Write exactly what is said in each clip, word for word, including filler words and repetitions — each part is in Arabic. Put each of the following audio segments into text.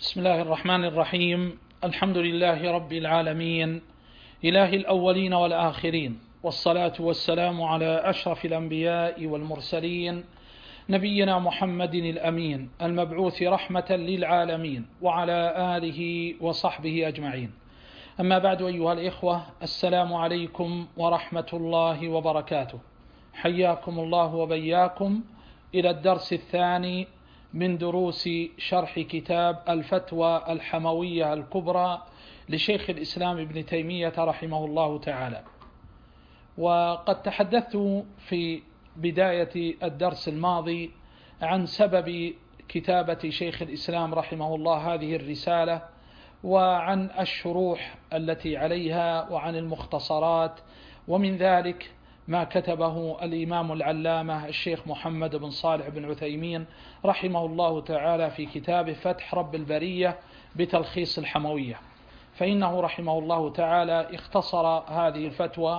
بسم الله الرحمن الرحيم. الحمد لله رب العالمين، إله الأولين والآخرين، والصلاة والسلام على أشرف الأنبياء والمرسلين، نبينا محمد الأمين المبعوث رحمة للعالمين، وعلى آله وصحبه أجمعين. أما بعد، أيها الإخوة، السلام عليكم ورحمة الله وبركاته. حياكم الله وبياكم إلى الدرس الثاني من دروس شرح كتاب الفتوى الحموية الكبرى لشيخ الإسلام ابن تيمية رحمه الله تعالى. وقد تحدثت في بداية الدرس الماضي عن سبب كتابة شيخ الإسلام رحمه الله هذه الرسالة، وعن الشروح التي عليها، وعن المختصرات، ومن ذلك ما كتبه الإمام العلامة الشيخ محمد بن صالح بن عثيمين رحمه الله تعالى في كتابه فتح رب البرية بتلخيص الحموية. فإنه رحمه الله تعالى اختصر هذه الفتوى،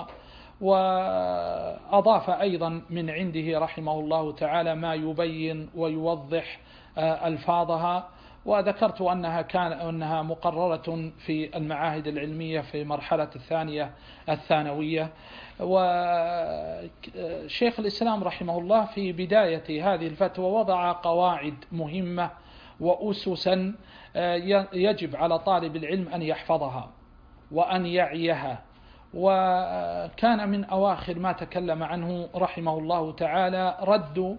وأضاف أيضا من عنده رحمه الله تعالى ما يبين ويوضح ألفاظها. وذكرت أنها كان أنها مقررة في المعاهد العلمية في مرحلة الثانية الثانوية. وشيخ الإسلام رحمه الله في بداية هذه الفتوى وضع قواعد مهمة وأسسا يجب على طالب العلم أن يحفظها وأن يعيها. وكان من أواخر ما تكلم عنه رحمه الله تعالى رد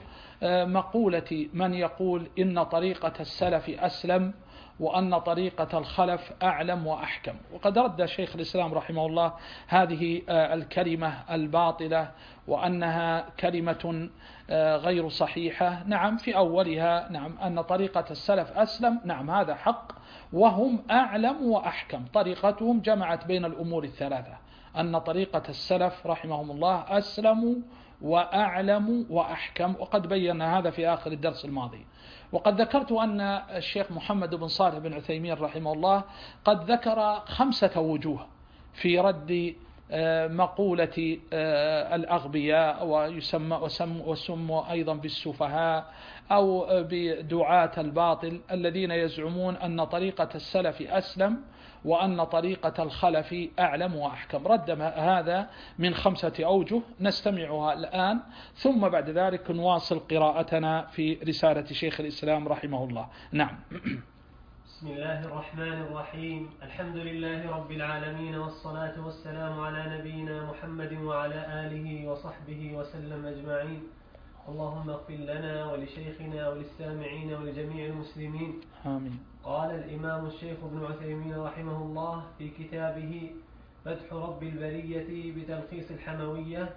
مقولة من يقول إن طريقة السلف أسلم وأن طريقة الخلف أعلم وأحكم. وقد رد شيخ الإسلام رحمه الله هذه الكلمة الباطلة، وأنها كلمة غير صحيحة. نعم، في أولها نعم أن طريقة السلف أسلم، نعم هذا حق، وهم أعلم وأحكم. طريقتهم جمعت بين الأمور الثلاثة، أن طريقة السلف رحمهم الله أسلم وأعلم وأحكم، وقد بينا هذا في آخر الدرس الماضي. وقد ذكرت أن الشيخ محمد بن صالح بن عثيمين رحمه الله قد ذكر خمسة وجوه في رد مقولة الأغبياء، ويسمى وسموا أيضا بالسفهاء أو بدعاة الباطل الذين يزعمون أن طريقة السلف أسلم وأن طريقة الخلف أعلم وأحكم. رد هذا من خمسة أوجه نستمعها الآن، ثم بعد ذلك نواصل قراءتنا في رسالة شيخ الإسلام رحمه الله. نعم. بسم الله الرحمن الرحيم. الحمد لله رب العالمين، والصلاة والسلام على نبينا محمد وعلى آله وصحبه وسلم أجمعين. اللهم اغفر لنا ولشيخنا وللسامعين ولجميع المسلمين، آمين. قال الإمام الشيخ ابن عثيمين رحمه الله في كتابه فتح رب البرية بتلخيص الحموية: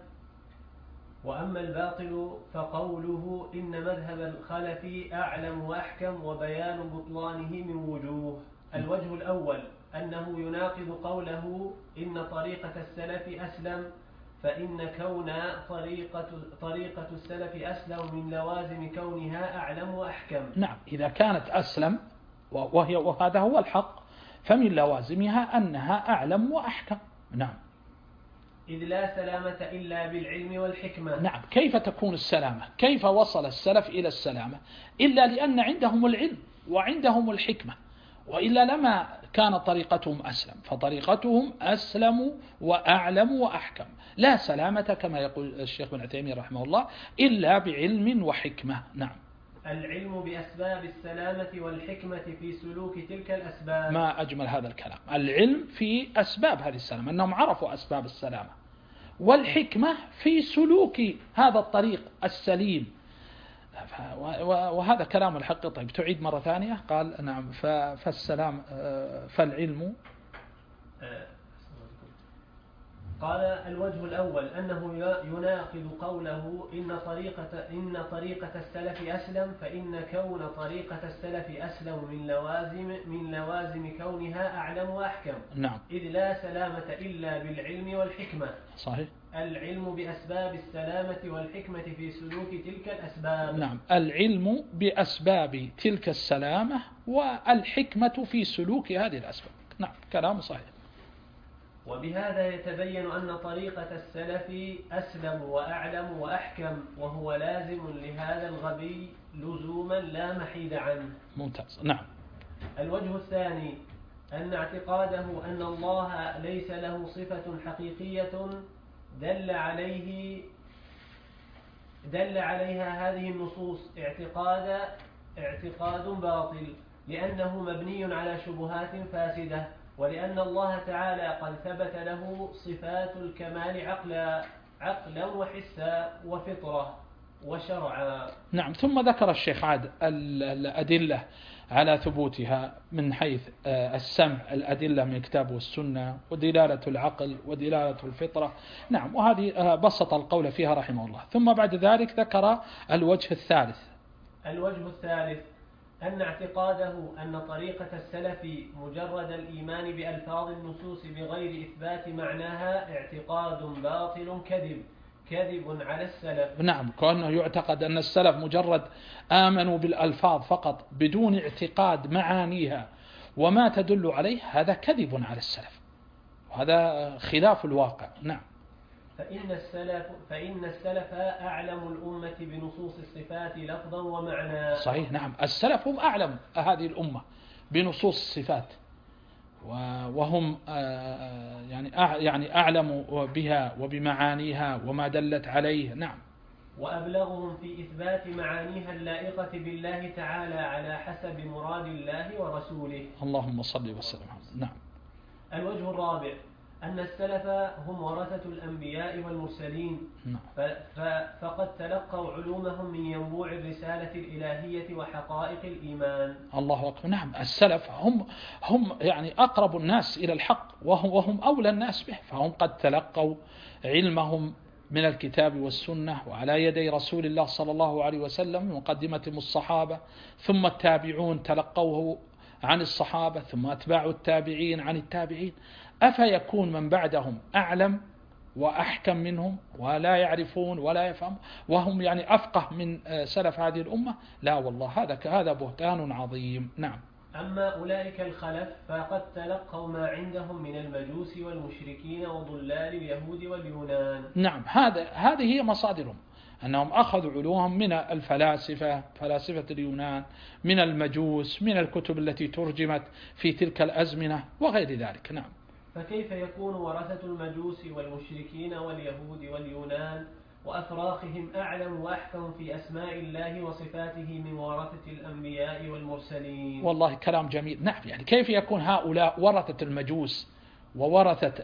وأما الباطل فقوله إن مذهب الخلف أعلم وأحكم، وبيان بطلانه من وجوه. الوجه الأول أنه يناقض قوله إن طريقة السلف أسلم، فإن كون طريقة, طريقة السلف أسلم من لوازم كونها أعلم وأحكم. نعم، إذا كانت أسلم وهي وهذا هو الحق، فمن لوازمها أنها أعلم وأحكم. نعم. إذ لا سلامة إلا بالعلم والحكمة. نعم. كيف تكون السلامة؟ كيف وصل السلف إلى السلامة؟ إلا لأن عندهم العلم وعندهم الحكمة، وإلا لما كانت طريقتهم أسلم. فطريقتهم أسلم وأعلم وأحكم، لا سلامة كما يقول الشيخ بن عثيمين رحمه الله إلا بعلم وحكمة. نعم. العلم بأسباب السلامة والحكمة في سلوك تلك الأسباب. ما أجمل هذا الكلام. العلم في أسباب هذه السلامة، أنهم عرفوا أسباب السلامة، والحكمة في سلوك هذا الطريق السليم. وهذا كلام الحق. طيب تعيد مرة ثانية. قال نعم فالسلام فالعلم. قال الوجه الأول أنه يناقض قوله إن طريقة, إن طريقة السلف أسلم، فإن كون طريقة السلف أسلم من لوازم, من لوازم كونها أعلم وأحكم. نعم. إذ لا سلامة إلا بالعلم والحكمة. صحيح. العلم بأسباب السلامة والحكمة في سلوك تلك الأسباب. نعم. العلم بأسباب تلك السلامة والحكمة في سلوك هذه الأسباب. نعم، كلام صحيح. وبهذا يتبين أن طريقة السلف أسلم وأعلم وأحكم، وهو لازم لهذا الغبي لزوما لا محيد عنه. ممتاز. نعم. الوجه الثاني أن اعتقاده أن الله ليس له صفة حقيقية دل عليه دل عليها هذه النصوص اعتقاد اعتقاد باطل، لأنه مبني على شبهات فاسدة، ولأن الله تعالى قد ثبت له صفات الكمال عقلا عقلا وحسا وفطرة وشرعا. نعم. ثم ذكر الشيخ عاد الأدلة على ثبوتها من حيث السمع، الأدلة من الكتاب والسنة، ودلالة العقل ودلالة الفطرة. نعم. وهذه بسط القول فيها رحمه الله. ثم بعد ذلك ذكر الوجه الثالث. الوجه الثالث أن اعتقاده أن طريقة السلف مجرد الإيمان بألفاظ النصوص بغير إثبات معناها اعتقاد باطل كذب كذب على السلف. نعم. كأنه يعتقد أن السلف مجرد آمنوا بالألفاظ فقط بدون اعتقاد معانيها وما تدل عليه، هذا كذب على السلف، وهذا خلاف الواقع. نعم. فإن السلف فإن السلف أعلم الأمة بنصوص الصفات لفظا ومعنى. صحيح. نعم. السلف هم أعلم هذه الأمة بنصوص الصفات، وهم يعني يعني أعلم بها وبمعانيها وما دلت عليه. نعم. وأبلغهم في إثبات معانيها اللائقة بالله تعالى على حسب مراد الله ورسوله. اللهم صل وسلم. نعم. الوجه الرابع أن السلف هم ورثة الأنبياء والمرسلين. نعم. فقد تلقوا علومهم من ينبوع الرسالة الإلهية وحقائق الإيمان. الله أكبر. نعم. السلف هم هم يعني أقرب الناس إلى الحق، وهم, وهم أولى الناس به، فهم قد تلقوا علمهم من الكتاب والسنة وعلى يدي رسول الله صلى الله عليه وسلم، مقدمتهم الصحابة، ثم التابعون تلقوه عن الصحابة، ثم أتباع التابعين عن التابعين. أفيكون من بعدهم أعلم وأحكم منهم ولا يعرفون ولا يفهم وهم يعني أفقه من سلف هذه الأمة؟ لا والله، هذا هذا بهتان عظيم. نعم. أما أولئك الخلف فقد تلقوا ما عندهم من المجوس والمشركين وضلال اليهود واليونان. نعم. هذا هذه هي مصادرهم، أنهم أخذوا علومهم من الفلاسفة، فلاسفة اليونان، من المجوس، من الكتب التي ترجمت في تلك الأزمنة وغير ذلك. نعم. فكيف يكون ورثة المجوس والمشركين واليهود واليونان وأفراخهم أعلم وأحكم في أسماء الله وصفاته من ورثة الأنبياء والمرسلين؟ والله كلام جميل. نعم. يعني كيف يكون هؤلاء ورثة المجوس وورثة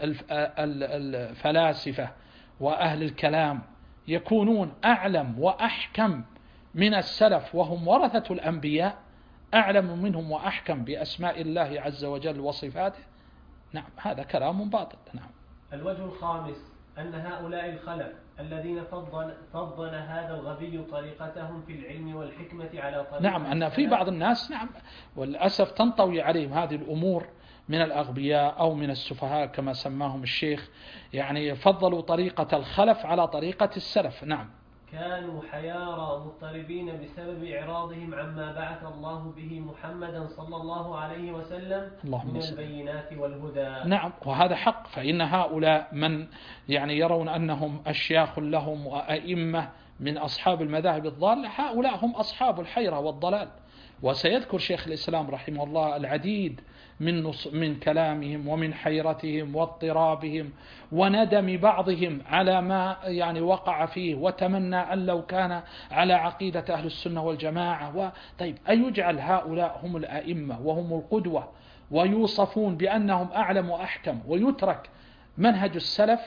الفلاسفة وأهل الكلام يكونون أعلم وأحكم من السلف وهم ورثة الأنبياء، أعلم منهم وأحكم بأسماء الله عز وجل وصفاته؟ نعم. هذا كلام باطل. نعم. الوجه الخامس أن هؤلاء الخلف الذين فضل, فضل هذا الغبي طريقتهم في العلم والحكمة على طريقة. نعم. أن في بعض الناس، نعم والأسف، تنطوي عليهم هذه الأمور من الأغبياء أو من السفهاء كما سماهم الشيخ، يعني فضلوا طريقة الخلف على طريقة السلف. نعم. كانوا حيارى مضطربين بسبب إعراضهم عما بعث الله به محمدا صلى الله عليه وسلم من البينات والهدى. نعم. وهذا حق. فإن هؤلاء من يعني يرون أنهم أشياخ لهم وأئمة من أصحاب المذاهب الضالة، هؤلاء هم أصحاب الحيرة والضلال. وسيذكر شيخ الإسلام رحمه الله العديد من من كلامهم ومن حيرتهم واضطرابهم وندم بعضهم على ما يعني وقع فيه، وتمنى أن لو كان على عقيدة أهل السنة والجماعة. طيب، أيجعل هؤلاء هم الأئمة وهم القدوة ويوصفون بأنهم أعلم وأحكم، ويترك منهج السلف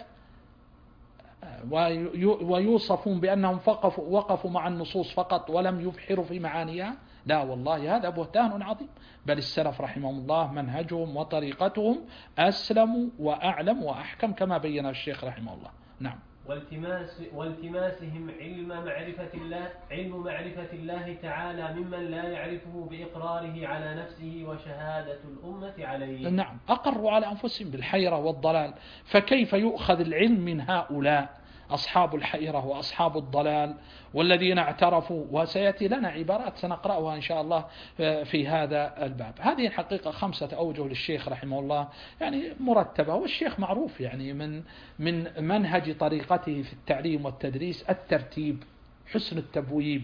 ويوصفون بأنهم وقفوا مع النصوص فقط ولم يبحروا في معانيها؟ لا والله، هذا بهتان عظيم. بل السلف رحمهم الله منهجهم وطريقتهم أسلم وأعلم وأحكم كما بين الشيخ رحمه الله. نعم. والتماس والتماسهم علم معرفة الله علم معرفة الله تعالى ممن لا يعرفه بإقراره على نفسه وشهادة الأمة عليه. نعم. أقروا على أنفسهم بالحيرة والضلال، فكيف يؤخذ العلم من هؤلاء أصحاب الحيرة وأصحاب الضلال والذين اعترفوا؟ وسيأتي لنا عبارات سنقرأها إن شاء الله في هذا الباب. هذه الحقيقة خمسة أوجه للشيخ رحمه الله، يعني مرتبة. والشيخ معروف يعني من من منهج طريقته في التعليم والتدريس الترتيب، حسن التبويب،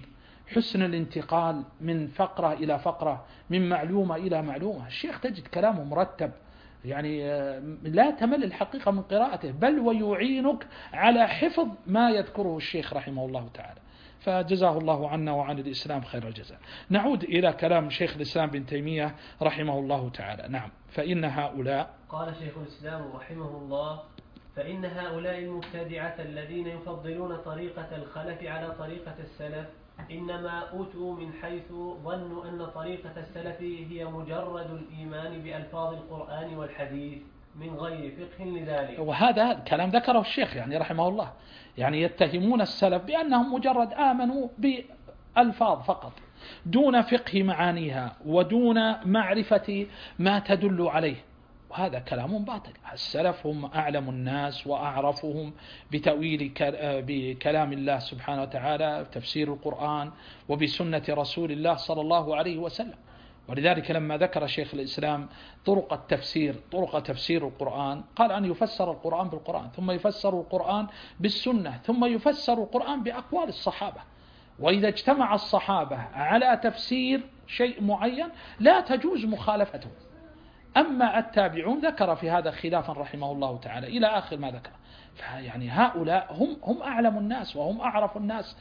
حسن الانتقال من فقرة إلى فقرة، من معلومة إلى معلومة. الشيخ تجد كلامه مرتب، يعني لا تمل الحقيقة من قراءته، بل ويعينك على حفظ ما يذكره الشيخ رحمه الله تعالى. فجزاه الله عنا وعن الإسلام خير الجزاء. نعود إلى كلام شيخ الإسلام بن تيمية رحمه الله تعالى. نعم. فإن هؤلاء، قال شيخ الإسلام رحمه الله: فإن هؤلاء المبتدعة الذين يفضلون طريقة الخلف على طريقة السلف إنما أوتوا من حيث ظنوا أن طريقة السلف هي مجرد الإيمان بألفاظ القرآن والحديث من غير فقه لذلك. وهذا الكلام ذكره الشيخ يعني رحمه الله، يعني يتهمون السلف بأنهم مجرد آمنوا بألفاظ فقط دون فقه معانيها ودون معرفة ما تدل عليه، وهذا كلام باطل. السلف هم أعلم الناس وأعرفهم بتأويل بكلام الله سبحانه وتعالى، تفسير القرآن، وبسنة رسول الله صلى الله عليه وسلم. ولذلك لما ذكر شيخ الإسلام طرق التفسير طرق تفسير القرآن، قال أن يفسر القرآن بالقرآن، ثم يفسر القرآن بالسنة، ثم يفسر القرآن بأقوال الصحابة. وإذا اجتمع الصحابة على تفسير شيء معين لا تجوز مخالفته. أما التابعون ذكر في هذا خلافا رحمه الله تعالى إلى آخر ما ذكر. فيعني هؤلاء هم هم أعلم الناس وهم أعرف الناس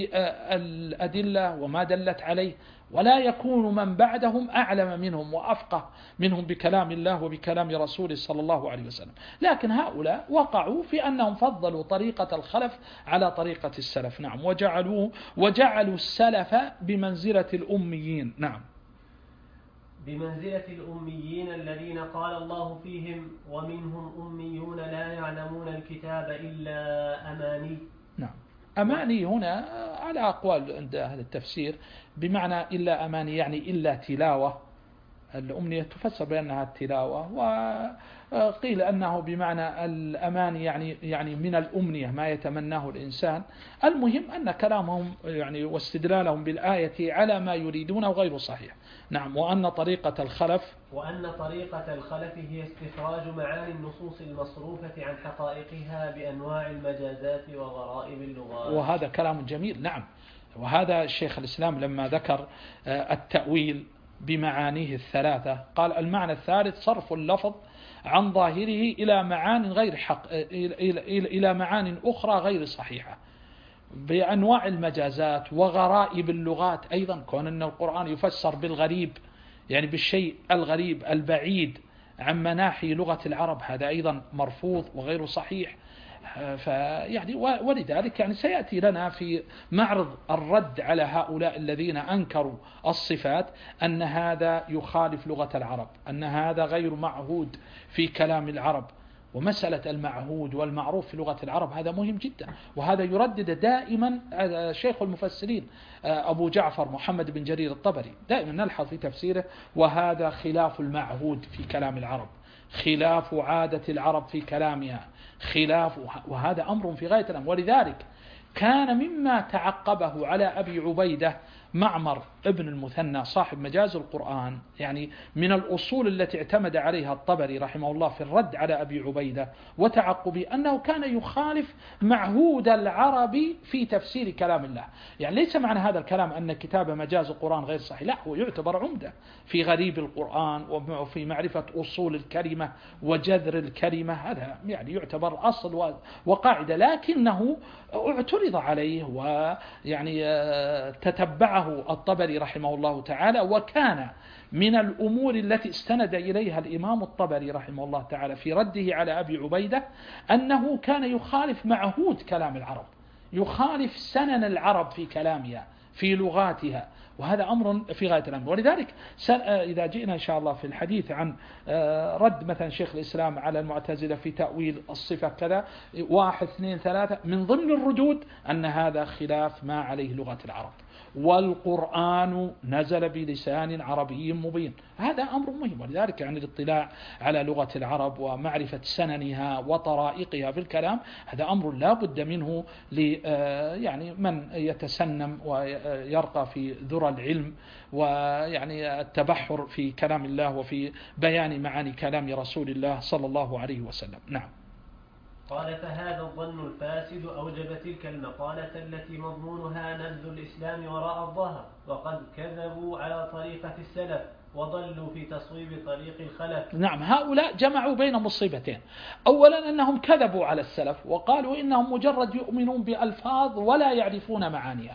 بالأدلة وما دلت عليه، ولا يكون من بعدهم أعلم منهم وأفقه منهم بكلام الله وبكلام رسوله صلى الله عليه وسلم. لكن هؤلاء وقعوا في أنهم فضلوا طريقة الخلف على طريقة السلف. نعم. وجعلوا وجعلوا السلف بمنزلة الأميين. نعم. بمنزلة الأميين الذين قال الله فيهم: ومنهم أميون لا يعلمون الكتاب إلا أماني. نعم. أماني هنا على أقوال عند أهل التفسير، بمعنى إلا أماني يعني إلا تلاوة. الأمنية تفسر بأنها التلاوة، وقيل أنه بمعنى الأماني يعني يعني من الأمنية ما يتمناه الإنسان. المهم أن كلامهم يعني واستدلالهم بالآية على ما يريدونه غير صحيح. نعم. وأن طريقة الخلف وأن طريقة الخلف هي استخراج معاني النصوص المصروفة عن حقائقها بأنواع المجازات وغرائب اللغات. وهذا كلام جميل. نعم. وهذا الشيخ الإسلام لما ذكر التأويل بمعانيه الثلاثة قال: المعنى الثالث صرف اللفظ عن ظاهره إلى معان غير حق إلى إلى معان أخرى غير صحيحة بأنواع المجازات وغرائب اللغات. أيضا كون أن القرآن يفسر بالغريب يعني بالشيء الغريب البعيد عن مناحي لغة العرب، هذا أيضا مرفوض وغير صحيح. فيعني ولذلك يعني سيأتي لنا في معرض الرد على هؤلاء الذين أنكروا الصفات أن هذا يخالف لغة العرب، أن هذا غير معهود في كلام العرب. ومسألة المعهود والمعروف في لغة العرب هذا مهم جدا، وهذا يردد دائما شيخ المفسرين أبو جعفر محمد بن جرير الطبري، دائما نلحظ في تفسيره: وهذا خلاف المعهود في كلام العرب، خلاف عادة العرب في كلامها، خلاف. وهذا أمر في غاية الأمر. ولذلك كان مما تعقبه على أبي عبيدة معمر ابن المثنى صاحب مجاز القرآن، يعني من الأصول التي اعتمد عليها الطبري رحمه الله في الرد على أبي عبيدة وتعقبه أنه كان يخالف معهود العرب في تفسير كلام الله. يعني ليس معنى هذا الكلام أن كتاب مجاز القرآن غير صحيح، لا، هو يعتبر عمدة في غريب القرآن وفي معرفة أصول الكلمة وجذر الكلمة، هذا يعني يعتبر أصل وقاعدة، لكنه اعترض عليه ويعني تتبعه الطبري رحمه الله تعالى. وكان من الأمور التي استند إليها الإمام الطبري رحمه الله تعالى في رده على أبي عبيدة أنه كان يخالف معهود كلام العرب، يخالف سنن العرب في كلامها في لغاتها، وهذا أمر في غاية الأمر. ولذلك إذا جئنا إن شاء الله في الحديث عن رد مثلا شيخ الإسلام على المعتزلة في تأويل الصفة كذا واحد اثنين ثلاثة، من ضمن الردود أن هذا خلاف ما عليه لغة العرب، والقرآن نزل بلسان عربي مبين. هذا أمر مهم. ولذلك يعني الاطلاع على لغة العرب ومعرفة سننها وطرائقها في الكلام هذا أمر لا بد منه ل يعني من يتسنم ويرقى في ذرى العلم ويعني التبحر في كلام الله وفي بيان معاني كلام رسول الله صلى الله عليه وسلم. نعم. قال فهذا الظن الفاسد أوجب تلك المقالة التي مضمونها نبذ الإسلام وراء الظهر، وقد كذبوا على طريقة السلف وضلوا في تصويب طريق الخلف. نعم، هؤلاء جمعوا بين مصيبتين. أولا أنهم كذبوا على السلف وقالوا إنهم مجرد يؤمنون بألفاظ ولا يعرفون معانيها،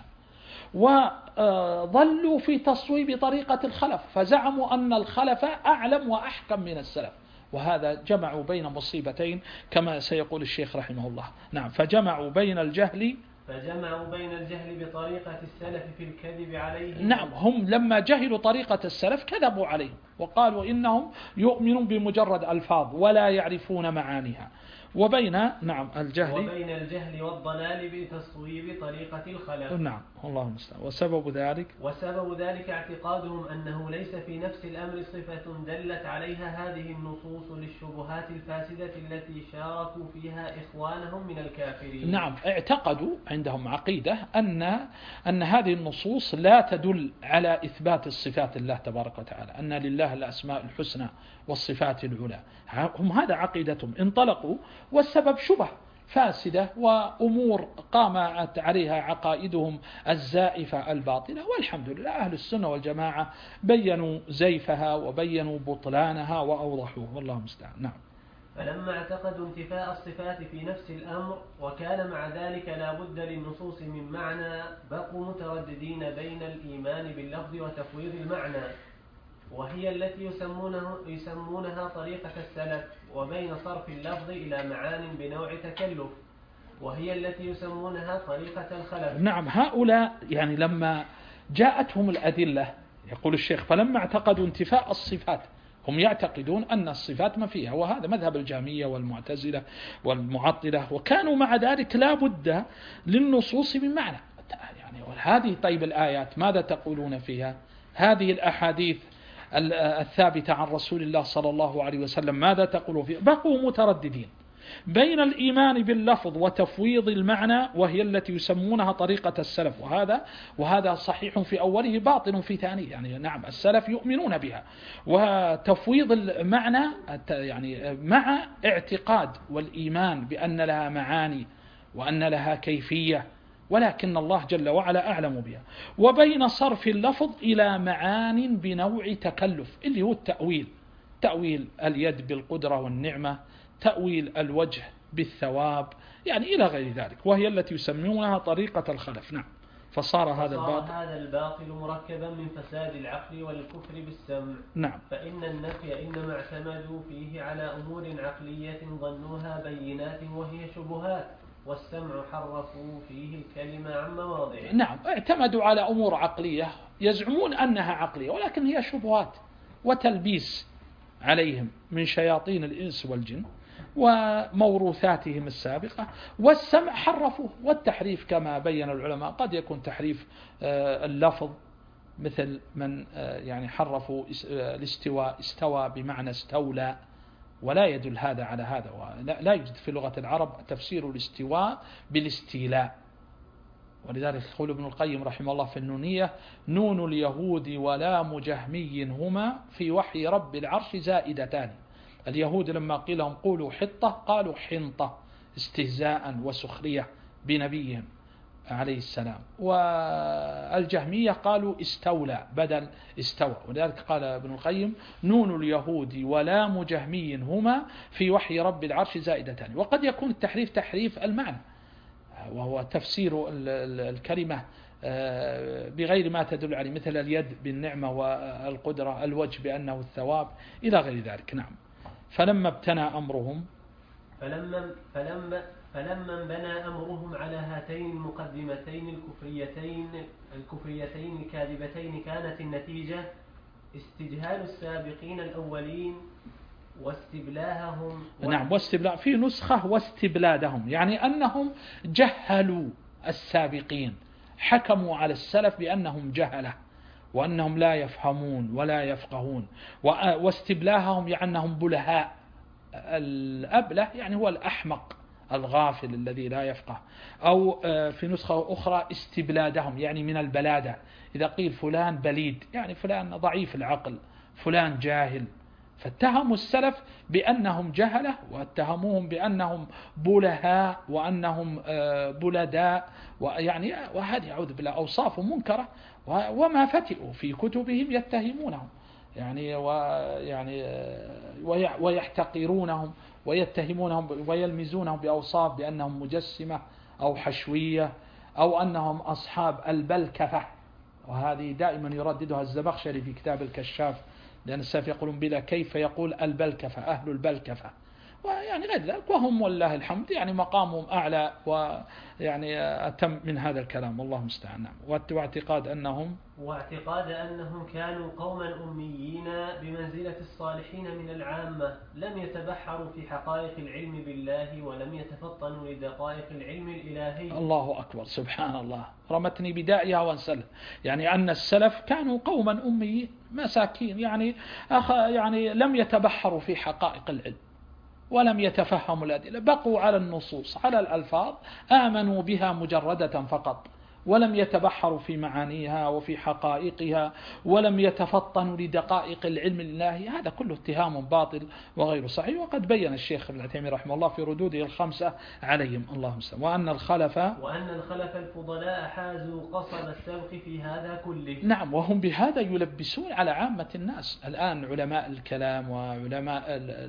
وظلوا في تصويب طريقة الخلف، فزعموا أن الخلف أعلم وأحكم من السلف، وهذا جمعوا بين مصيبتين كما سيقول الشيخ رحمه الله. نعم، فجمعوا بين الجهل فجمعوا بين الجهل بطريقة السلف في الكذب عليهم. نعم، هم لما جهلوا طريقة السلف كذبوا عليهم وقالوا إنهم يؤمنون بمجرد ألفاظ ولا يعرفون معانيها، وبين نعم الجهل وبين الجهل والضلال بتصويب طريقة الخلف. نعم، الله المستعان. وسبب ذلك وسبب ذلك اعتقادهم أنه ليس في نفس الأمر صفة دلت عليها هذه النصوص للشبهات الفاسدة التي شاركوا فيها إخوانهم من الكافرين. نعم، اعتقدوا عندهم عقيدة أن أن هذه النصوص لا تدل على إثبات الصفات الله تبارك وتعالى، أن لله الأسماء الحسنى والصفات العلى. هم هذا عقيدتهم، انطلقوا والسبب شبه فاسدة وأمور قامت عليها عقائدهم الزائفة الباطلة، والحمد لله أهل السنة والجماعة بينوا زيفها وبينوا بطلانها وأوضحوه، والله المستعان. نعم. فلما اعتقدوا انتفاء الصفات في نفس الأمر وكان مع ذلك لا بد للنصوص من معنى، بقوا مترددين بين الإيمان باللفظ وتفويض المعنى، وهي التي يسمونه يسمونها طريقة السلف، وبين صرف اللفظ إلى معان بنوع تكلف، وهي التي يسمونها طريقة الخلف. نعم، هؤلاء يعني لما جاءتهم الأدلة، يقول الشيخ فلما اعتقدوا انتفاء الصفات، هم يعتقدون أن الصفات ما فيها، وهذا مذهب الجهمية والمعتزلة والمعطلة، وكانوا مع ذلك لا بد للنصوص من معنى. يعني هذه طيب الآيات ماذا تقولون فيها؟ هذه الأحاديث الثابتة عن رسول الله صلى الله عليه وسلم ماذا تقولون فيها؟ بقوا مترددين بين الإيمان باللفظ وتفويض المعنى، وهي التي يسمونها طريقة السلف، وهذا وهذا صحيح في أوله باطل في ثانيه. يعني نعم السلف يؤمنون بها، وتفويض المعنى يعني مع اعتقاد والإيمان بأن لها معاني وأن لها كيفية، ولكن الله جل وعلا أعلم بها. وبين صرف اللفظ إلى معان بنوع تكلف، اللي هو التأويل، تأويل اليد بالقدرة والنعمة، تأويل الوجه بالثواب، يعني إلى غير ذلك، وهي التي يسمونها طريقة الخلف. نعم، فصار هذا الباطل هذا الباطل مركبا من فساد العقل والكفر بالسمع. نعم. فإن النفي إنما اعتمدوا فيه على أمور عقلية ظنوها بينات وهي شبهات، والسمع حرفوا فيه الكلمة عن مواضعه. نعم، اعتمدوا على أمور عقلية يزعمون أنها عقلية، ولكن هي شبهات وتلبيس عليهم من شياطين الإنس والجن وموروثاتهم السابقة. والسمع حرفوه، والتحريف كما بين العلماء قد يكون تحريف اللفظ، مثل من يعني حرفوا الاستواء، استوى بمعنى استولى، ولا يدل هذا على هذا، ولا يوجد في لغة العرب تفسير الاستواء بالاستيلاء. ولذلك يقول ابن القيم رحمه الله في النونية: نون اليهود ولام جهمي هما في وحي رب العرش زائدتان. اليهود لما قيل لهم قولوا حطة قالوا حنطة، استهزاء وسخرية بنبيهم عليه السلام. والجهمية قالوا استولى بدل استوى، ولذلك قال ابن القيم: نون اليهود ولام جهمي هما في وحي رب العرش زائدتان. وقد يكون التحريف تحريف المعنى، وهو تفسير الكلمة بغير ما تدل عليه، مثل اليد بالنعمة والقدرة، الوجه بأنه الثواب، إلى غير ذلك. نعم. فلما ابتنى أمرهم فلما فلما فلما انبنى أمرهم على هاتين المقدمتين الكفريتين الكفريتين الكاذبتين، كانت النتيجة استجهال السابقين الأولين واستبلاههم. نعم، واستبلاه في نسخة واستبلادهم، يعني أنهم جهلوا السابقين، حكموا على السلف بأنهم جهلة وأنهم لا يفهمون ولا يفقهون. واستبلاههم يعني أنهم بلهاء. الأبله يعني هو الأحمق الغافل الذي لا يفقه. أو في نسخة أخرى استبلادهم يعني من البلادة، إذا قيل فلان بليد يعني فلان ضعيف العقل، فلان جاهل، فاتهموا السلف بأنهم جهلة، واتهموهم بأنهم بلهاء وأنهم بلداء، ويعني وهذه أعوذ بالله أوصاف منكرة، وما فتئوا في كتبهم يتهمونهم يعني ويعني ويحتقرونهم ويتهمونهم ويلمزونهم بأوصاف بأنهم مجسمة أو حشوية أو أنهم أصحاب البلكفة، وهذه دائما يرددها الزمخشري في كتاب الكشاف، لأن السلف يقولون بلا كيف يقول البلكفة، أهل البلكفة، ويعني غير ذلك، وهم والله الحمد يعني مقامهم أعلى ويعني أتم من هذا الكلام، والله المستعان. واعتقاد أنهم واعتقاد أنهم كانوا قوما أميين بمنزلة الصالحين من العامة، لم يتبحروا في حقائق العلم بالله ولم يتفطنوا لدقائق العلم الإلهي. الله أكبر، سبحان الله، رمتني بدائها وانسلف. يعني أن السلف كانوا قوما أميين مساكين، يعني أخ يعني لم يتبحروا في حقائق العلم ولم يتفهموا الأدلة، بقوا على النصوص على الألفاظ، آمنوا بها مجردة فقط، ولم يتبحروا في معانيها وفي حقائقها، ولم يتفطنوا لدقائق العلم الإلهي. هذا كله اتهام باطل وغير صحيح، وقد بين الشيخ ابن عثيمين رحمه الله في ردوده الخمسة عليهم، اللهم صل. وأن الخلف وأن الخلف الفضلاء حازوا قصد السبق في هذا كله. نعم، وهم بهذا يلبسون على عامة الناس. الآن علماء الكلام وعلماء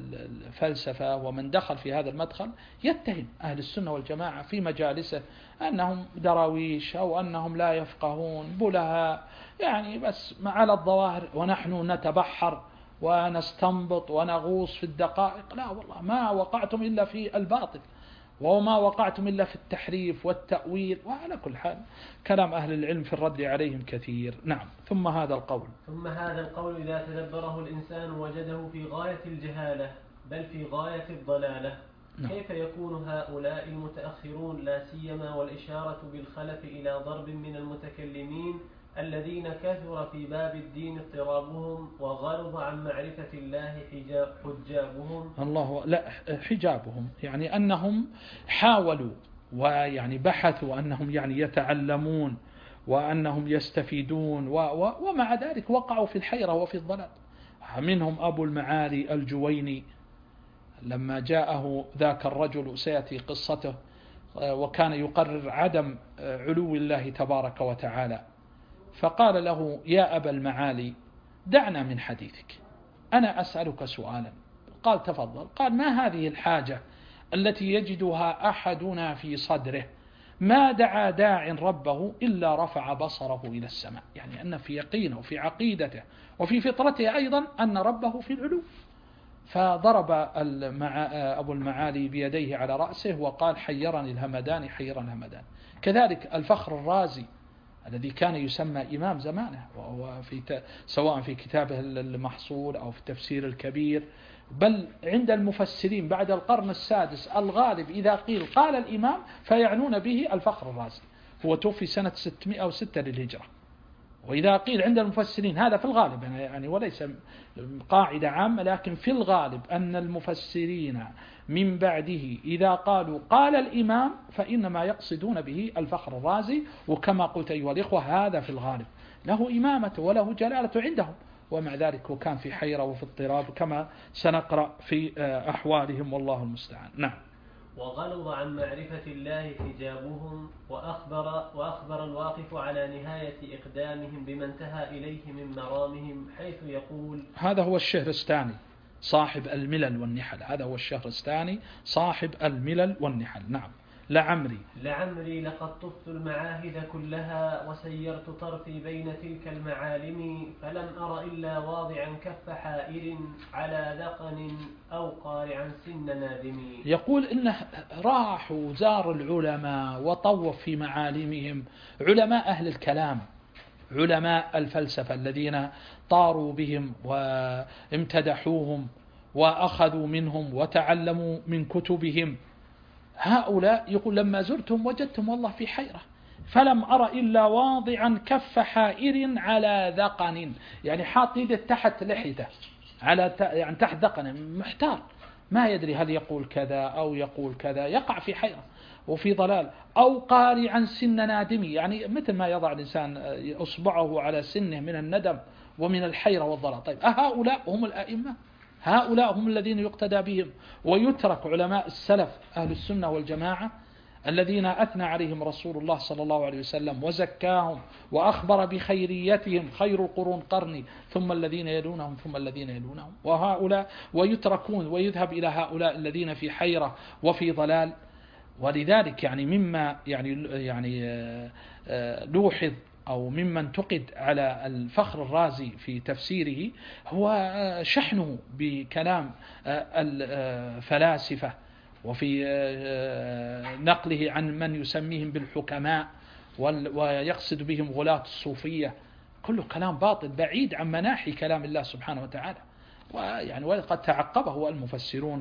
الفلسفة ومن دخل في هذا المدخل يتهم أهل السنة والجماعة في مجالسه أنهم دراويش أو أنهم لا يفقهون بلهاء، يعني بس على الظواهر، ونحن نتبحر ونستنبط ونغوص في الدقائق. لا والله، ما وقعتم إلا في الباطل، وما وقعتم إلا في التحريف والتأويل. وعلى كل حال كلام أهل العلم في الرد عليهم كثير. نعم. ثم هذا القول ثم هذا القول إذا تدبره الإنسان وجده في غاية الجهالة بل في غاية الضلالة. نعم. كيف يكون هؤلاء المتأخرون لا سيما والإشارة بالخلف إلى ضرب من المتكلمين الذين كثر في باب الدين اضطرابهم وغلظ عن معرفة الله حجابهم الله لا حجابهم، يعني أنهم حاولوا ويعني بحثوا أنهم يعني يتعلمون وأنهم يستفيدون، و و ومع ذلك وقعوا في الحيرة وفي الضلال. منهم أبو المعالي الجويني لما جاءه ذاك الرجل، سيأتي قصته، وكان يقرر عدم علو الله تبارك وتعالى، فقال له يا أبا المعالي دعنا من حديثك، أنا أسألك سؤالا. قال تفضل. قال ما هذه الحاجة التي يجدها أحدنا في صدره ما دعا داع ربه إلا رفع بصره إلى السماء، يعني أن في يقينه وفي عقيدته وفي فطرته أيضا أن ربه في العلو. فضرب أبو المعالي بيديه على رأسه وقال حيرني الهمدان حيرني الهمدان. كذلك الفخر الرازي الذي كان يسمى إمام زمانه، وهو في سواء في كتابه المحصول أو في التفسير الكبير، بل عند المفسرين بعد القرن السادس الغالب إذا قيل قال الإمام فيعنون به الفخر الرازي، هو توفي سنة ستمائة وستة للهجرة. وإذا قيل عند المفسرين هذا في الغالب يعني وليس قاعدة عامة، لكن في الغالب أن المفسرين من بعده إذا قالوا قال الإمام فإنما يقصدون به الفخر الرازي. وكما قلت أيها الإخوة هذا في الغالب له إمامة وله جلالة عندهم، ومع ذلك وكان في حيرة وفي اضطراب كما سنقرأ في أحوالهم، والله المستعان. نعم. وغلظ عن معرفة الله حجابهم، وأخبر, وأخبر الواقف على نهاية إقدامهم بما انتهى إليه من مرامهم، حيث يقول هذا هو الشهرستاني صاحب الملل والنحل، هذا هو الشهرستاني صاحب الملل والنحل. نعم. لعمري لعمري لقد طفت المعاهد كلها وسيرت طرفي بين تلك المعالم، فلم أر إلا واضعا كف حائر على ذقن أو قارعا سن نادم. يقول إنه راح وزار العلماء وطوف في معالمهم، علماء أهل الكلام علماء الفلسفة الذين طاروا بهم وامتدحوهم وأخذوا منهم وتعلموا من كتبهم. هؤلاء يقول لما زرتهم وجدتهم والله في حيرة، فلم أرى إلا واضعا كف حائر على ذقن، يعني حاط يده تحت لحيته على يعني تحت ذقن، محتار ما يدري هل يقول كذا أو يقول كذا، يقع في حيرة وفي ضلال. أو قارعا سن نادم، يعني مثل ما يضع الإنسان أصبعه على سنه من الندم ومن الحيرة والضلال. طيب أهؤلاء هم الأئمة؟ هؤلاء هم الذين يقتدى بهم، ويترك علماء السلف أهل السنة والجماعة الذين أثنى عليهم رسول الله صلى الله عليه وسلم وزكاهم وأخبر بخيريتهم: خير القرون قرني ثم الذين يلونهم ثم الذين يلونهم. وهؤلاء ويتركون ويذهب إلى هؤلاء الذين في حيرة وفي ضلال. ولذلك يعني مما يعني يعني لوحظ أو مما انتقد على الفخر الرازي في تفسيره هو شحنه بكلام الفلاسفة، وفي نقله عن من يسميهم بالحكماء ويقصد بهم غلاة الصوفية. كله كلام باطل بعيد عن مناحي كلام الله سبحانه وتعالى. ويعني وقد تعقبه المفسرون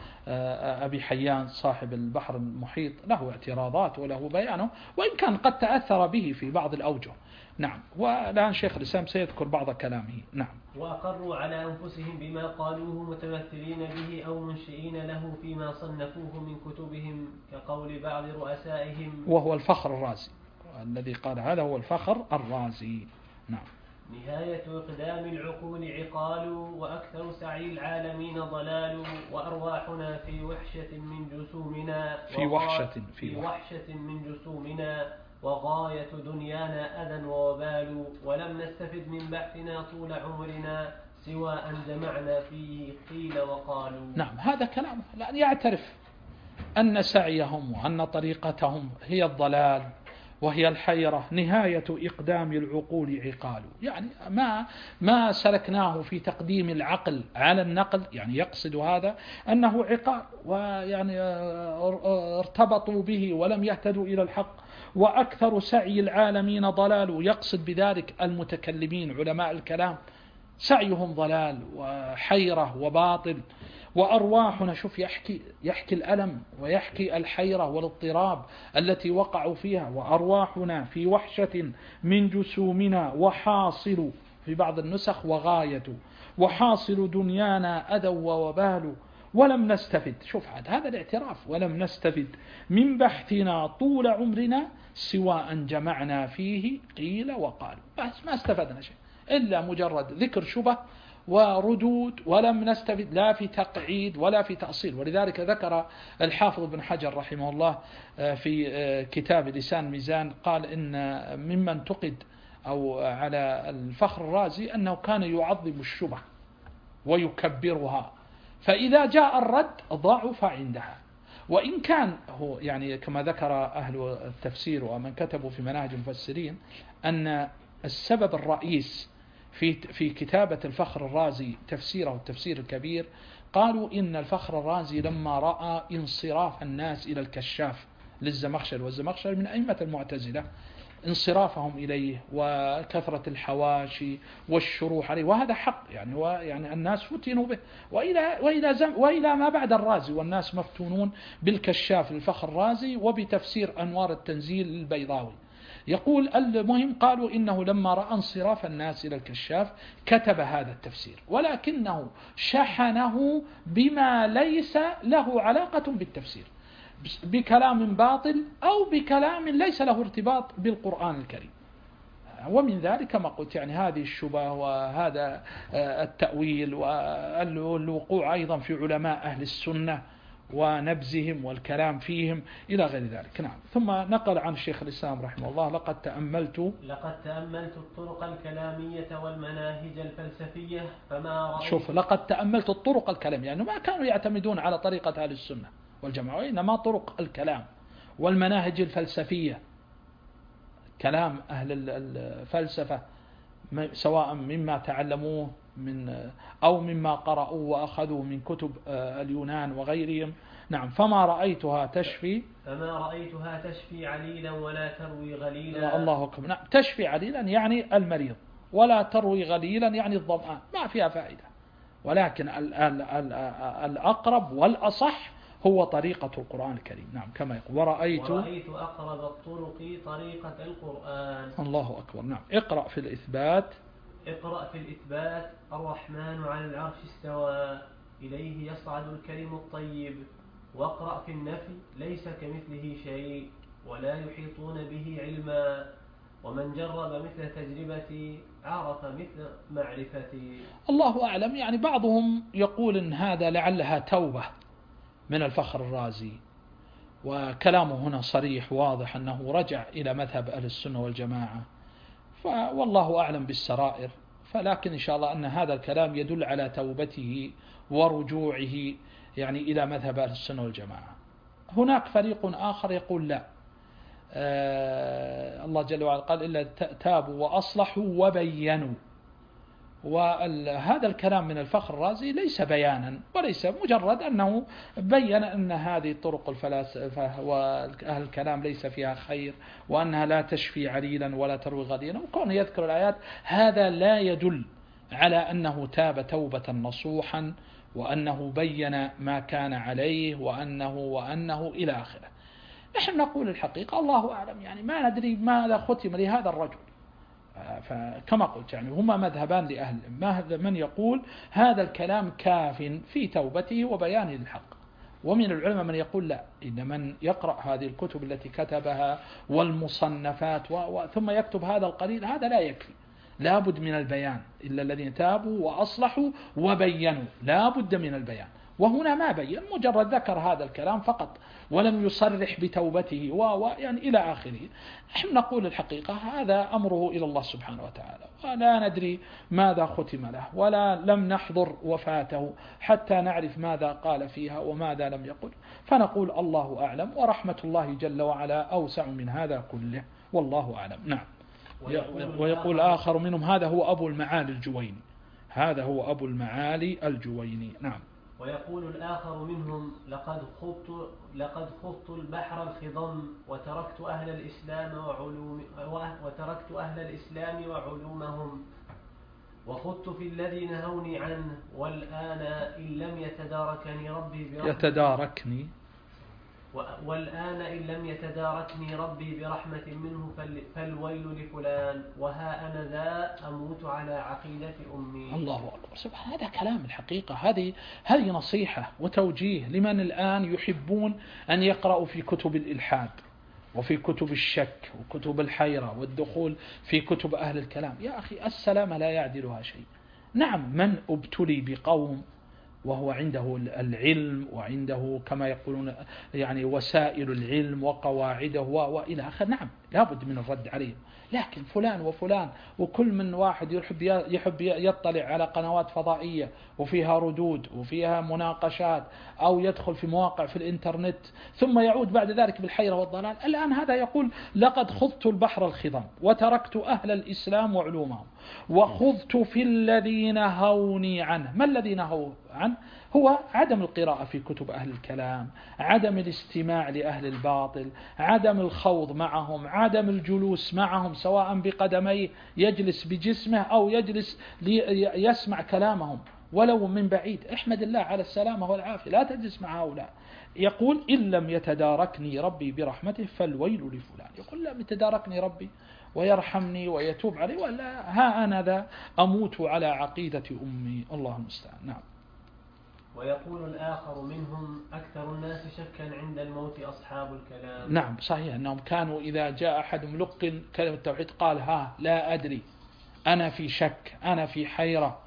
كأبي حيان صاحب البحر المحيط، له اعتراضات وله بيانه، وإن كان قد تأثر به في بعض الأوجه. نعم. والآن شيخ الإسلام سيذكر بعض كلامه. نعم. وأقروا على أنفسهم بما قالوه متمثلين به أو منشئين له فيما صنفوه من كتبهم، كقول بعض رؤسائهم، وهو الفخر الرازي الذي قال هذا هو الفخر الرازي. نعم. نهاية إقدام العقول عقال، وأكثر سعي العالمين ضلال، وأرواحنا في وحشة من جسومنا في وحشة في وحشة من جسومنا وغاية دنيانا أذى ووبال، ولم نستفد من بحثنا طول عمرنا سوى أن جمعنا فيه قيل وقالوا. نعم، هذا كلام لأن يعترف أن سعيهم وأن طريقتهم هي الضلال وهي الحيرة. نهاية إقدام العقول عقال، يعني ما ما سلكناه في تقديم العقل على النقل، يعني يقصد هذا أنه عقال، ويعني ارتبطوا به ولم يهتدوا إلى الحق. وأكثر سعي العالمين ضلال، يقصد بذلك المتكلمين علماء الكلام، سعيهم ضلال وحيرة وباطل. وأرواحنا، شوف يحكي يحكي الألم ويحكي الحيرة والاضطراب التي وقعوا فيها. وأرواحنا في وحشة من جسومنا وحاصل، في بعض النسخ وغاية، وحاصل دنيانا أذى ووبال، ولم نستفد. شوف هذا الاعتراف: ولم نستفد من بحثنا طول عمرنا سوى أن جمعنا فيه قيل وقالوا. بس ما استفدنا شيء إلا مجرد ذكر شبه وردود، ولم نستفد لا في تقعيد ولا في تأصيل. ولذلك ذكر الحافظ بن حجر رحمه الله في كتاب لسان ميزان، قال إن ممن تقد أو على الفخر الرازي أنه كان يعظم الشبه ويكبرها، فإذا جاء الرد ضعف عندها. وإن كان هو يعني كما ذكر أهل التفسير ومن كتبوا في مناهج المفسرين أن السبب الرئيس في في كتابة الفخر الرازي تفسيره التفسير الكبير، قالوا إن الفخر الرازي لما رأى انصراف الناس إلى الكشاف للزمخشري، والزمخشري من أئمة المعتزلة، انصرافهم إليه وكثرة الحواشي والشروح عليه، وهذا حق يعني، ويعني الناس فتنوا به، وإلى وإلى زم وإلى ما بعد الرازي، والناس مفتونون بالكشاف للفخر الرازي وبتفسير أنوار التنزيل للبيضاوي. يقول المهم قالوا إنه لما رأى انصراف الناس إلى الكشاف كتب هذا التفسير، ولكنه شحنه بما ليس له علاقة بالتفسير، بكلام باطل أو بكلام ليس له ارتباط بالقرآن الكريم. ومن ذلك ما قلت يعني هذه الشبه وهذا التأويل والوقوع أيضا في علماء أهل السنة ونبزهم والكلام فيهم إلى غير ذلك. نعم. ثم نقل عن الشيخ الإسلام رحمه الله: لقد تأملت لقد تأملت الطرق الكلامية والمناهج الفلسفية فما رأيت. شوف، لقد تأملت الطرق الكلامية، يعني ما كانوا يعتمدون على طريقة أهل السنة والجماعة، إنما طرق الكلام والمناهج الفلسفية، كلام أهل الفلسفة سواء مما تعلموه من أو مما قرأوا وأخذوا من كتب اليونان وغيرهم. نعم. فما رأيتها تشفي فما رأيتها تشفي عليلا ولا تروي غليلا. الله أكبر. نعم. تشفي عليلا يعني المريض، ولا تروي غليلا يعني الظمآن، ما فيها فائدة. ولكن الأقرب والأصح هو طريقة القرآن الكريم. نعم. كما يقول: ورأيت ورأيت أقرب الطرق طريقة القرآن. الله أكبر. نعم. اقرأ في الإثبات اقرأ في الإثبات: الرحمن على العرش استوى إليه يصعد الكلم الطيب. واقرأ في النفي: ليس كمثله شيء ولا يحيطون به علما. ومن جرب مثل تجربتي عرف مثل معرفتي. الله أعلم. يعني بعضهم يقول إن هذا لعلها توبة من الفخر الرازي، وكلامه هنا صريح واضح أنه رجع إلى مذهب أهل السنة والجماعة، والله أعلم بالسرائر. فلكن إن شاء الله أن هذا الكلام يدل على توبته ورجوعه يعني إلى مذهب أهل السنة والجماعة. هناك فريق آخر يقول لا، آه الله جل وعلا قال إلا تابوا وأصلحوا وبينوا، وهذا الكلام من الفخر الرازي ليس بيانا وليس مجرد أنه بيّن أن هذه الطرق الفلاسفة وأهل الكلام ليس فيها خير، وأنها لا تشفي عليلا ولا تروي غليلا، وكونه يذكر الآيات هذا لا يدل على أنه تاب توبة نصوحا وأنه بيّن ما كان عليه وأنه وأنه إلى آخره. نحن نقول الحقيقة الله أعلم، يعني ما ندري ماذا ختم لهذا الرجل. فكما قلت يعني هما مذهبان لأهل، من يقول هذا الكلام كاف في توبته وبيانه للحق، ومن العلماء من يقول لا، إن من يقرأ هذه الكتب التي كتبها والمصنفات و... ثم يكتب هذا القليل هذا لا يكفي، لا بد من البيان. إلا الذين تابوا وأصلحوا وبينوا، لا بد من البيان. وهنا ما بين، مجرد ذكر هذا الكلام فقط ولم يصرح بتوبته ويعني إلى آخره. نحن نقول الحقيقة هذا أمره إلى الله سبحانه وتعالى، ولا ندري ماذا ختم له، ولا لم نحضر وفاته حتى نعرف ماذا قال فيها وماذا لم يقل. فنقول الله أعلم، ورحمة الله جل وعلا أوسع من هذا كله، والله أعلم. نعم. ويقول آخر منهم هذا هو أبو المعالي الجويني، هذا هو أبو المعالي الجويني. نعم. ويقول الآخر منهم لقد خضت لقد خضت البحر الخضم وتركت أهل الإسلام وعلوم وتركت أهل الإسلام وعلومهم وخضت في الذي نهوني عنه، والآن إن لم يتداركني ربي برحمته يتداركني والآن إن لم يتداركني ربي برحمة منه فالويل لفلان، وها أنا ذا أموت على عقيدة أمي. الله أكبر. سبحان، هذا كلام الحقيقة. هذه هذه نصيحة وتوجيه لمن الآن يحبون أن يقرأوا في كتب الإلحاد وفي كتب الشك وكتب الحيرة والدخول في كتب أهل الكلام. يا أخي السلام لا يعدلها شيء. نعم، من ابتلي بقوم وهو عنده العلم وعنده كما يقولون يعني وسائل العلم وقواعده وإلى آخر، نعم لابد من الرد عليهم. لكن فلان وفلان وكل من واحد يحب يحب يطلع على قنوات فضائية وفيها ردود وفيها مناقشات، أو يدخل في مواقع في الإنترنت ثم يعود بعد ذلك بالحيرة والضلال. الآن هذا يقول لقد خضت البحر الخضم وتركت أهل الإسلام وعلومهم وخضت في الذين هوني عنه. ما الذين هو عنه؟ هو عدم القراءة في كتب أهل الكلام، عدم الاستماع لأهل الباطل، عدم الخوض معهم، عدم الجلوس معهم سواء بقدميه يجلس بجسمه أو يجلس ليسمع كلامهم ولو من بعيد. احمد الله على السلامة والعافية، لا تجلس مع هؤلاء. يقول إن لم يتداركني ربي برحمته فالويل لفلان. يقول لم يتداركني ربي ويرحمني ويتوب علي ولا ها أنا ذا أموت على عقيدة أمي. الله المستعان. نعم. ويقول الآخر منهم أكثر الناس شكا عند الموت أصحاب الكلام. نعم صحيح، أنهم كانوا إذا جاء أحد ملقن كلمة التوحيد قال ها لا أدري، أنا في شك، أنا في حيرة.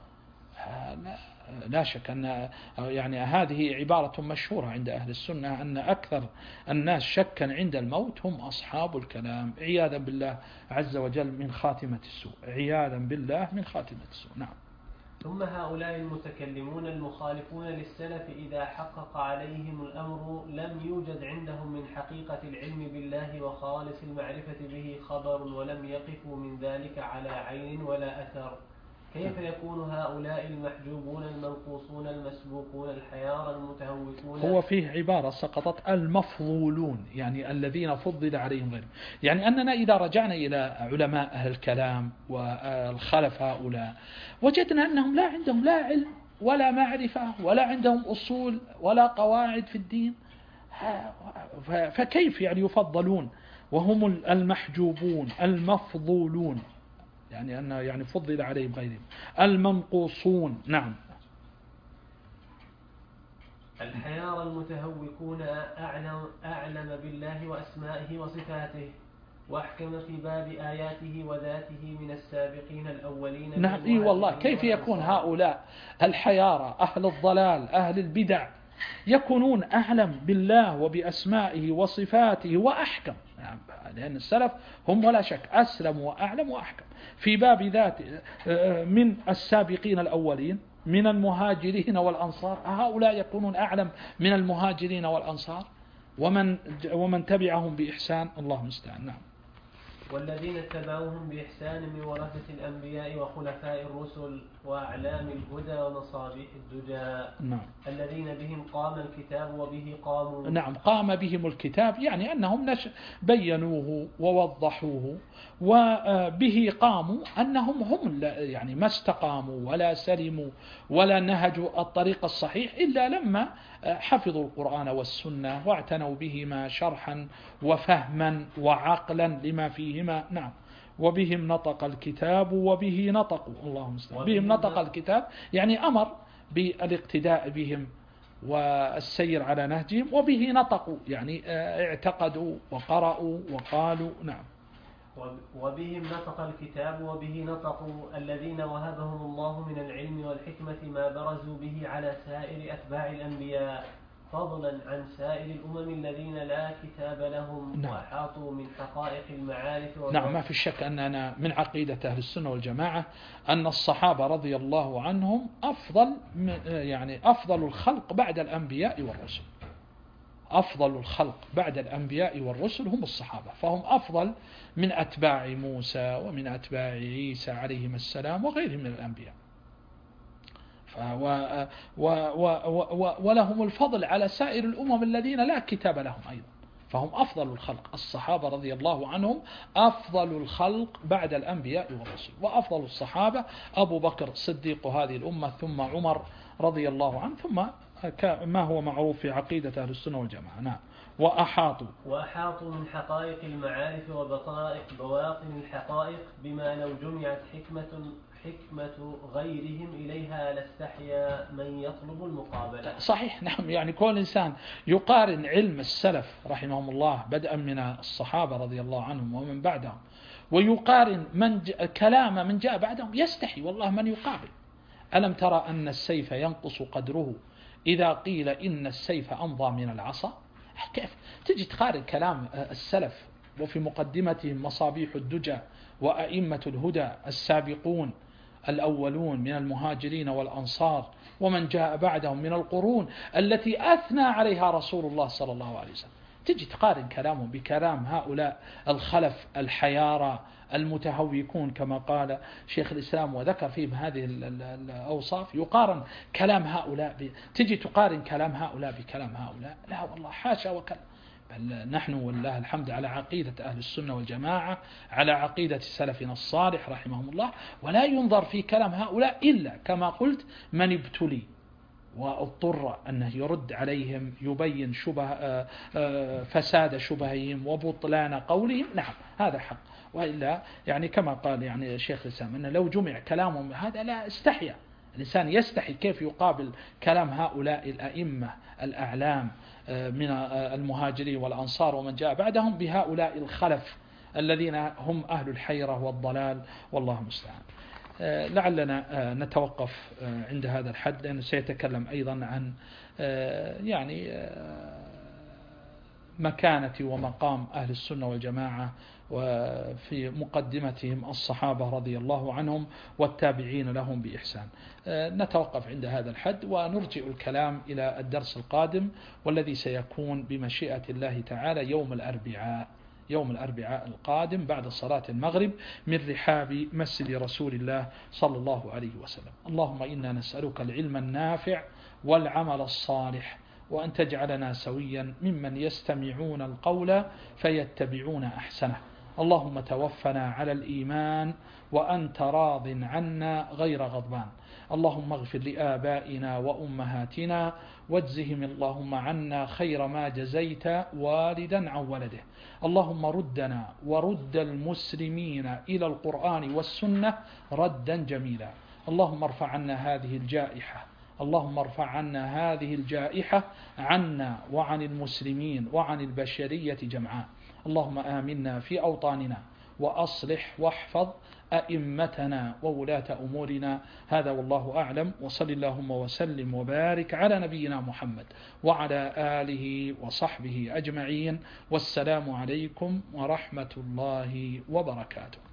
لا شك أن يعني هذه عبارة مشهورة عند أهل السنة أن أكثر الناس شكا عند الموت هم أصحاب الكلام، عياذا بالله عز وجل من خاتمة السوء، عياذا بالله من خاتمة السوء. نعم. ثم هؤلاء المتكلمون المخالفون للسلف إذا حقق عليهم الأمر لم يوجد عندهم من حقيقة العلم بالله وخالص المعرفة به خبر، ولم يقفوا من ذلك على عين ولا أثر. كيف يكون هؤلاء المحجوبون المنقوصون المسبوقون الحيار المتهوكون؟ هو فيه عبارة سقطت، المفضولون، يعني الذين فضل عليهم غيرهم. يعني أننا إذا رجعنا إلى علماء أهل الكلام والخلف هؤلاء وجدنا أنهم لا عندهم لا علم ولا معرفة ولا عندهم أصول ولا قواعد في الدين، فكيف يعني يفضلون وهم المحجوبون المفضولون، يعني أنه يعني فضل عليهم غيرهم المنقوصون. نعم. الحيار المتهوكون أعلم, أعلم بالله وأسمائه وصفاته، وأحكم في باب آياته وذاته من السابقين الأولين. نعم إي والله، كيف يكون هؤلاء الحيارى أهل الضلال أهل البدع يكونون أعلم بالله وبأسمائه وصفاته وأحكم؟ يعني لأن السلف هم ولا شك أسلم وأعلم وأحكم في باب ذاته من السابقين الأولين من المهاجرين والأنصار. هؤلاء يكونون أعلم من المهاجرين والأنصار ومن ومن تبعهم بإحسان. الله المستعان. نعم. والذين اتبعوهم بإحسان من ورثة الأنبياء وخلفاء الرسل وأعلام الهدى ومصابيح الدجى. نعم. الذين بهم قام الكتاب وبه قاموا. نعم، قام بهم الكتاب يعني أنهم نش... بينوه ووضحوه وبه قاموا، أنهم هم يعني ما استقاموا ولا سلموا ولا نهجوا الطريق الصحيح إلا لما حفظوا القرآن والسنة واعتنوا بهما شرحا وفهما وعقلا لما فيهما. نعم. وبهم نطق الكتاب وبه نطقوا. الله المستعان. بهم نطق الكتاب يعني أمر بالاقتداء بهم والسير على نهجهم، وبه نطقوا يعني اعتقدوا وقرأوا وقالوا. نعم. وبهم نطق الكتاب وبه نطقوا الذين وهبهم الله من العلم والحكمة ما برزوا به على سائر أتباع الأنبياء فضلا عن سائر الأمم الذين لا كتاب لهم. نعم. وأحاطوا من حقائق المعارف. نعم، ما في شك أننا من عقيدة أهل السنة والجماعة أن الصحابة رضي الله عنهم أفضل يعني أفضل الخلق بعد الأنبياء والرسل. أفضل الخلق بعد الأنبياء والرسل هم الصحابة، فهم أفضل من أتباع موسى ومن أتباع عيسى عليهم السلام وغيرهم من الأنبياء. و و و و ولهم الفضل على سائر الأمم الذين لا كتاب لهم أيضا، فهم أفضل الخلق. الصحابة رضي الله عنهم أفضل الخلق بعد الأنبياء والرسل. وأفضل الصحابة أبو بكر صديق هذه الأمة، ثم عمر رضي الله عنه، ثم ما هو معروف في عقيدة أهل السنة والجماعة. نعم. وأحاطوا وأحاطوا من حقائق المعارف وبطائق بواطن الحقائق بما لو جمعت حكمة حكمة غيرهم إليها لاستحيا من يطلب المقابلة. صحيح. نعم. يعني كل إنسان يقارن علم السلف رحمهم الله بدءا من الصحابة رضي الله عنهم ومن بعدهم، ويقارن من كلام من جاء بعدهم، يستحي والله من يقابل. ألم ترى أن السيف ينقص قدره إذا قيل إن السيف أمضى من العصا؟ كيف تجي تقارن كلام السلف وفي مقدمتهم مصابيح الدجى وأئمة الهدى السابقون الأولون من المهاجرين والأنصار ومن جاء بعدهم من القرون التي أثنى عليها رسول الله صلى الله عليه وسلم، تجي تقارن كلامهم بكلام هؤلاء الخلف الحيارى المتهوكون كما قال شيخ الإسلام وذكر فيهم هذه الأوصاف. يقارن كلام هؤلاء ب... تجي تقارن كلام هؤلاء بكلام هؤلاء؟ لا والله، حاشا وكلا. بل نحن والله الحمد على عقيدة أهل السنة والجماعة، على عقيدة سلفنا الصالح رحمهم الله، ولا ينظر في كلام هؤلاء إلا كما قلت من ابتلي واضطر أنه يرد عليهم، يبين شبه فساد شبههم وبطلان قولهم. نعم، هذا حق. وإلا يعني كما قال يعني الشيخ الإسلام أنه لو جمع كلامهم هذا لا استحيا الإنسان، يستحي كيف يقابل كلام هؤلاء الأئمة الأعلام من المهاجرين والأنصار ومن جاء بعدهم بهؤلاء الخلف الذين هم أهل الحيرة والضلال. والله المستعان. لعلنا نتوقف عند هذا الحد، لأنه سيتكلم أيضا عن يعني مكانة ومقام أهل السنة والجماعة وفي مقدمتهم الصحابة رضي الله عنهم والتابعين لهم بإحسان. نتوقف عند هذا الحد ونرجع الكلام إلى الدرس القادم، والذي سيكون بمشيئة الله تعالى يوم الأربعاء يوم الأربعاء القادم بعد صلاة المغرب من رحاب مسجد رسول الله صلى الله عليه وسلم. اللهم إنا نسألك العلم النافع والعمل الصالح، وأن تجعلنا سويا ممن يستمعون القول فيتبعون أحسنه. اللهم توفنا على الإيمان وأنت راض عنا غير غضبان. اللهم اغفر لآبائنا وأمهاتنا واجزهم اللهم عنا خير ما جزيت والدا عن ولده. اللهم ردنا ورد المسلمين إلى القرآن والسنة ردا جميلا. اللهم ارفع عنا هذه الجائحة اللهم ارفع عنا هذه الجائحة عنا وعن المسلمين وعن البشرية جمعاء. اللهم آمنا في أوطاننا وأصلح واحفظ أئمتنا وولاة أمورنا. هذا والله أعلم، وصل اللهم وسلم وبارك على نبينا محمد وعلى آله وصحبه أجمعين، والسلام عليكم ورحمة الله وبركاته.